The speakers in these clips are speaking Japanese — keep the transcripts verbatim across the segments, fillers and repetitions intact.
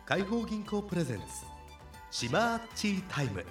開放銀行プレゼンツシマーチータイム。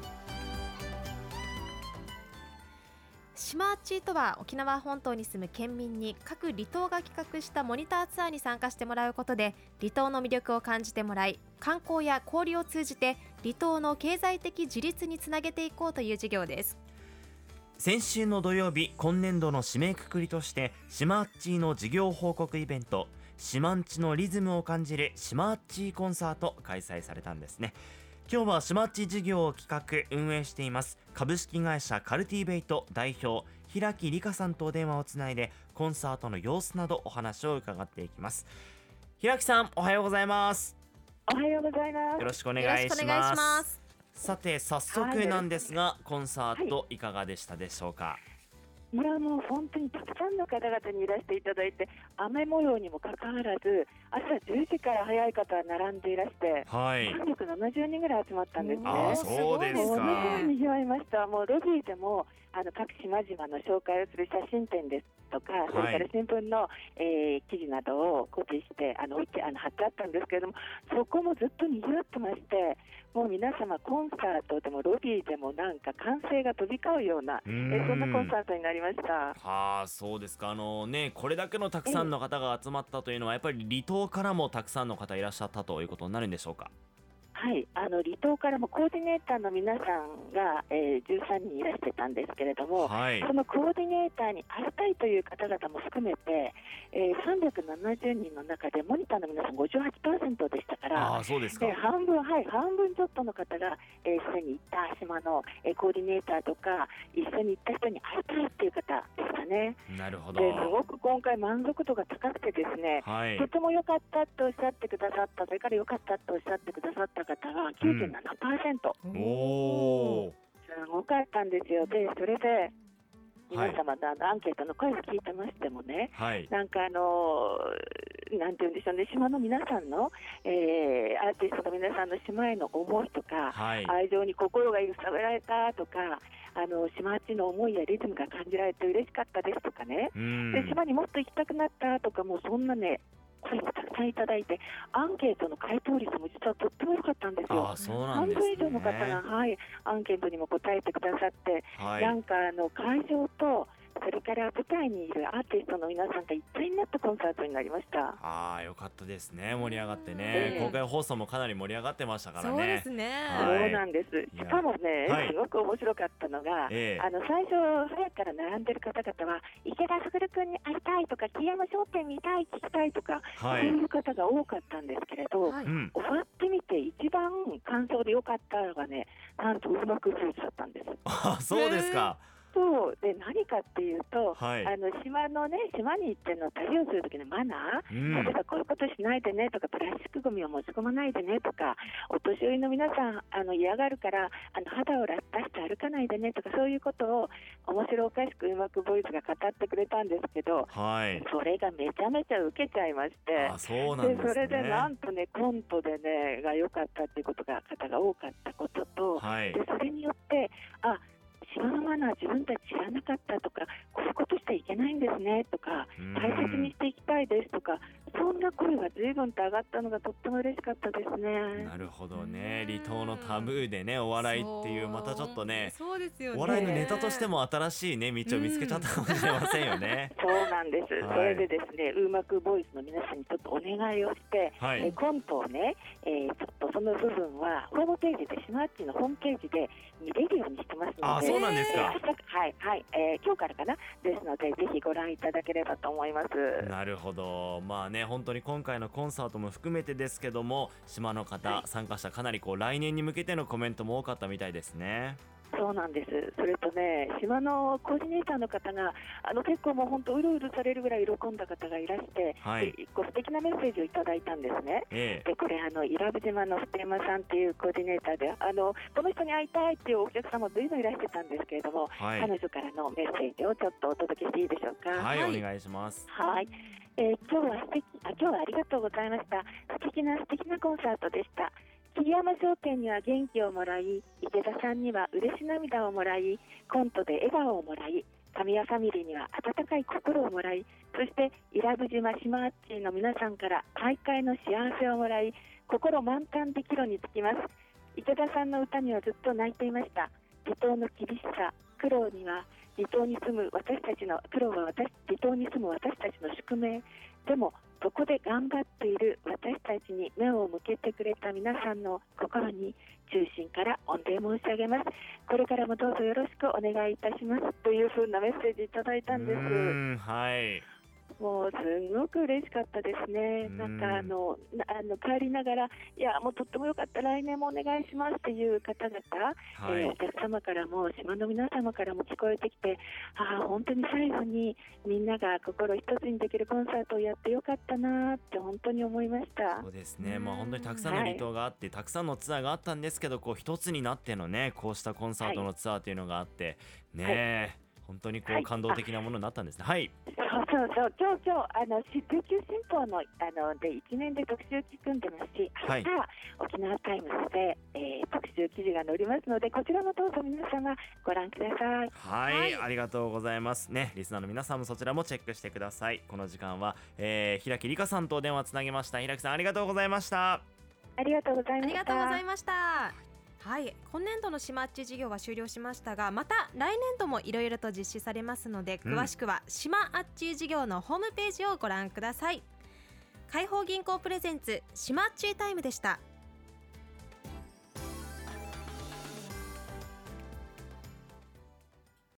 シマーチーとは沖縄本島に住む県民に各離島が企画したモニターツアーに参加してもらうことで離島の魅力を感じてもらい、観光や交流を通じて離島の経済的自立につなげていこうという事業です。 先週の土曜日、今年度の締めくくりとしてシマッチーの事業報告イベント、シマンチのリズムを感じるシマッチーコンサート開催されたんですね。今日はシマッチ事業を企画運営しています株式会社カルティベイト代表平木理香さんとお電話をつないで、コンサートの様子などお話を伺っていきます。平木さん、おはようございます。 おはようございます。 よろしくお願いします。 よろしくお願いします。 さて早速なんですが、はい、コンサートいかがでしたでしょうか？ いや、もう本当にたくさんの方々にいらしていただいて、雨模様にもかかわらず朝じゅうじから早い方は並んでいらして、はい、さんびゃくななじゅうにんぐらい集まったんですね。 あ、そうですか。 ものにぎわいました。もうロビーでもあの各島々の紹介をする写真展ですとか、はい、それから新聞の、えー、記事などをコピーしてあの置いてあの貼ってあったんですけれども、そこもずっとにぎわってまして、もう皆様コンサートでもロビーでもなんか歓声が飛び交うような、えー、そんなコンサートになりました。 はあ、そうですか。あのね、これだけのたくさんの方が集まったというのは、やっぱり離島からもたくさんの方いらっしゃったということになるんでしょうか？ はい、あの離島からもコーディネーターの皆さんが、えー、じゅうさんにんいらしてたんですけれども、はい、そのコーディネーターに会いたいという方々も含めて、えー、さんびゃくななじゅうにんの中でモニターの皆さん ごじゅうはちパーセント でしたから、 あ、そうですか。 えー、半分、はい、半分ちょっとの方が、えー、すでに行った島の、えー、コーディネーターとか一緒に行った人に会いたいっていう方でしたね。 なるほど。 ですごく今回満足度が高くてですね、はい、とても良かったとおっしゃってくださった、それから良かったとおっしゃってくださった方は きゅうじゅうななパーセント、うん、おー、すごかったんですよ。でそれで皆様の、はい、アンケートの声を聞いてましてもね、はい、なんかあのなんていうんでしょうね、島の皆さんの、えー、アーティストの皆さんの島への思いとか、はい、愛情に心が揺さぶられたとか、あの島内の思いやリズムが感じられて嬉しかったですとかね、で島にもっと行きたくなったとか、もうそんなね声をたくさんいただいて、アンケートの回答率も実はとっても良かったんですよ。 あ、そうなんですね。 半分以上の方が、はい、アンケートにも答えてくださって、はい、なんかあの会場とそれから舞台にいるアーティストの皆さんが一体になったコンサートになりました。 ああ、よかったですね。盛り上がってね、えー、公開放送もかなり盛り上がってましたからね。 そうですね、 はい、そうなんです。しかもね、はい、すごく面白かったのが、えー、あの最初早くから並んでる方々は池田卓君に会いたいとか、木山商店見たい、聞きたいとか、はい、そういう方が多かったんですけれど、はい、終わってみて一番感想で良かったのがね、なんとうまくフーズだったんです。 あ、そうですか。 そうで、何かっていうと、はい、あの島のね、島に行っての旅をするときのマナー、うん、例えばこういうことしないでねとか、プラスチックゴミを持ち込まないでねとか、お年寄りの皆さんあの嫌がるからあの肌をラッタして歩かないでねとか、そういうことを面白おかしくうまくボイスが語ってくれたんですけど、はい、それがめちゃめちゃ受けちゃいまして、 あ、そうなんですね。 でそれでなんとね、コントでねが良かったっていうことが方が多かったことと、はい、でそれによって、あ、島のマナー自分たち知らなかったとか、こういうことしていけないんですねとか、大切にしていきたいですとか、そんな声が随分と上がったのがとっても嬉しかったですね。 なるほどね。離島のタブーでね、お笑いっていうまたちょっとね、 そうですよね、 お笑いのネタとしても新しいね道を見つけちゃったかもしれませんよね。 そうなんです、はい、それでですね、うまくボイスの皆さんにちょっとお願いをして、はい、えコントをね、えー、ちょっとその部分はホームページで、シマッチのホームページで見れるようにしてますので。 あ、そうなんですか。 はいはい、えー、今日からかな、ですのでぜひご覧いただければと思います。 なるほど。まあね、本当に今回のコンサートも含めてですけども、島の方、はい、参加者かなりこう来年に向けてのコメントも多かったみたいですね。 そうなんです。それとね、島のコーディネーターの方があの結構もう本当うるうるされるぐらい喜んだ方がいらして、はい、こう素敵なメッセージをいただいたんですね、ええ、でこれあの伊良部島の福山さんっていうコーディネーターで、あのこの人に会いたいっていうお客様ずいぶんいらしてたんですけれども、はい、彼女からのメッセージをちょっとお届けしていいでしょうか？ はい、はい、お願いします。 はい、えー、今日は素敵あ今日はありがとうございました。素敵な素敵なコンサートでした。桐山商店には元気をもらい、池田さんには嬉し涙をもらい、コントで笑顔をもらい、神谷ファミリーには温かい心をもらい、そして伊良部島シマッチの皆さんから大会の幸せをもらい、 心満タンで帰路につきます。池田さんの歌にはずっと泣いていました。離島の厳しさ、苦労には離島に住む私たちの苦労は私離島に住む私たちの宿命。でもここで頑張っている私たちに目を向けてくれた皆さんの心に中心から御礼申し上げます。これからもどうぞよろしくお願いいたしますというふうなメッセージいただいたんです。 うん、はい、 もうすごく嬉しかったですね。なんかあのあの帰りながら、いやもうとってもよかった、来年もお願いしますっていう方々、はい、えー、お客様からも島の皆様からも聞こえてきて、ああ本当に最後にみんなが心一つにできるコンサートをやってよかったなって本当に思いました。 そうですね、まあ、本当にたくさんの離島があって、はい、たくさんのツアーがあったんですけど、こう一つになってのねこうしたコンサートのツアーというのがあって、はい、ねえ、はい、本当にこう感動的なものになったんですね。はい、 そうそうそう、今日今日あの琉球新報のあので一面で特集組んでますし、明日、はい、沖縄タイムズで、えー、特集記事が載りますので、こちらもどうぞ皆様ご覧ください。 はい、はい、ありがとうございますね。リスナーの皆さんもそちらもチェックしてください。この時間は、えー、平木理香さんとお電話つなげました。平木さんありがとうございました。 ありがとうございました。 ありがとうございました。はい、今年度の島っち事業は終了しましたが、また来年度もいろいろと実施されますので、詳しくは島あっち事業のホームページをご覧ください。開放銀行プレゼンツ島っちタイムでした。